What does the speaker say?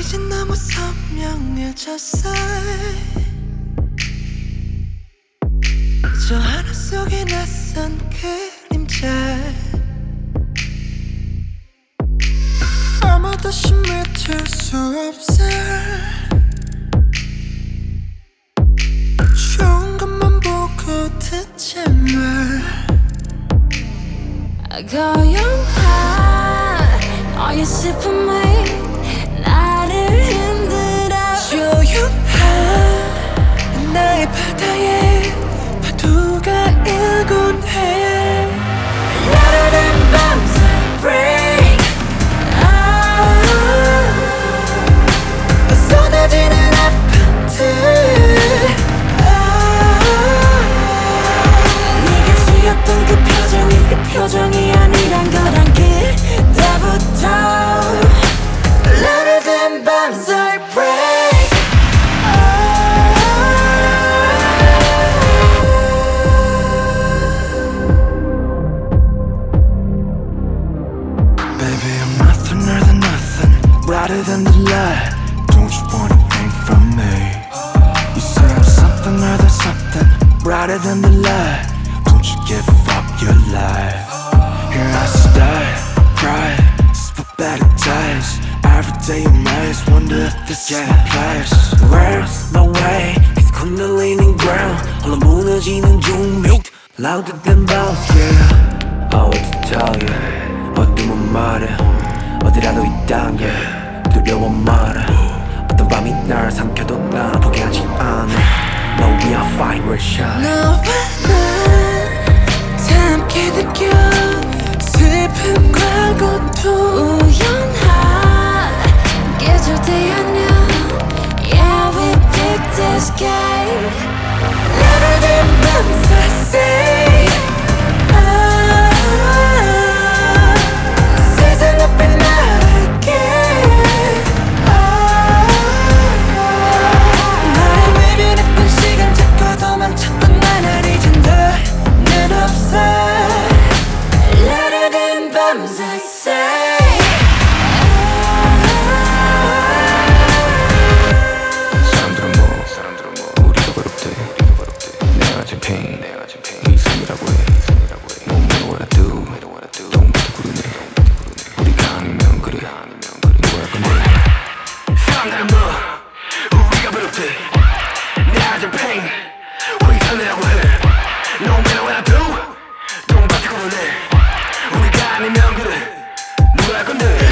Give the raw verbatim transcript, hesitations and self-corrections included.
이젠 너무 선명해졌어. 저 하늘 속에 낯선 그림자. 아무도 심해질 수 없어. 좋은 것만 보고 듣지 마. 고요한 너의 슬픔이 나를 흔들어. 조용한 나의 바다에 파도가 일곤 해. 라라란 밤새 break. 쏟아지는 아픔들. 네가 지었던 그 표정이 그 표정이 아니란 걸 알게 때부터. 라라란 밤새 break. Baby, I'm nothing more than nothing, brighter than the light. Don't you want a thing from me? You say I'm something more than something, brighter than the light. Don't you give up your life? Here I stay, cry, for better days. Every day amazed, wonder if this is my place. Where's my way? It's 흔들리는 ground, 홀로 무너지는 중력. Louder than bells, yeah. I want to tell you, 어둠은 말해. 어디라도 있단 게 두려워 말해. 어떤 밤이 날 삼켜도 난 포기하지 않아. No, we are fine, we're shine. 너와 난 다 함께 느껴 슬픔과 고통. 우연한 계절대 아냐. Yeah, we picked this game. Louder than bombs, I say. 세상 앞에 나갈게. 나를 외면했던 시간 잡고 도망쳤던 나날 이젠 더는 없어. Louder than bombs, I say. 사람들은 뭐 사람들은 뭐 우리가 괴롭대 내가 가진 pain 네 숨이라고 해. No matter what I do don't 부르네. 우리가 아니면 그래 뭐할 건데. 사람들은 뭐 우리가 괴롭대 내가 가진 pain 우리 삶이라고 해. No matter what I do don't 부르네. 우리가 아니면 그래 뭐할 건데.